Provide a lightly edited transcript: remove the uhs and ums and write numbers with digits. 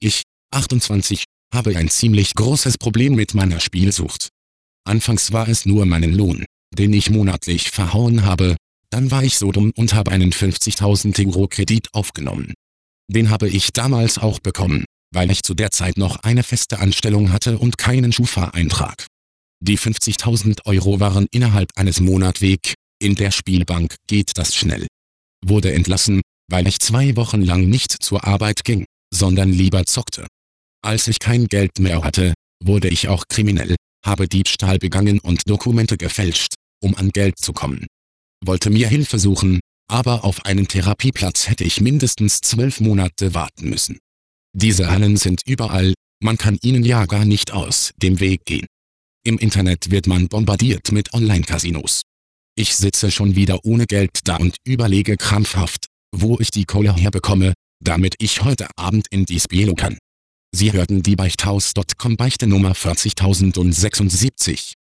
Ich, 28, habe ein ziemlich großes Problem mit meiner Spielsucht. Anfangs war es nur meinen Lohn, den ich monatlich verhauen habe, dann war ich so dumm und habe einen 50.000 € Kredit aufgenommen. Den habe ich damals auch bekommen, weil ich zu der Zeit noch eine feste Anstellung hatte und keinen Schufa-Eintrag. Die 50.000 € waren innerhalb eines Monats weg, in der Spielbank geht das schnell. Wurde entlassen, weil ich 2 Wochen lang nicht zur Arbeit ging, sondern lieber zockte. Als ich kein Geld mehr hatte, wurde ich auch kriminell, habe Diebstahl begangen und Dokumente gefälscht, um an Geld zu kommen. Wollte mir Hilfe suchen, aber auf einen Therapieplatz hätte ich mindestens 12 Monate warten müssen. Diese Hallen sind überall, man kann ihnen ja gar nicht aus dem Weg gehen. Im Internet wird man bombardiert mit Online-Casinos. Ich sitze schon wieder ohne Geld da und überlege krampfhaft, wo ich die Kohle herbekomme, damit ich heute Abend in die Spielo kann. Sie hörten die Beichthaus.com Beichte Nummer 40.076.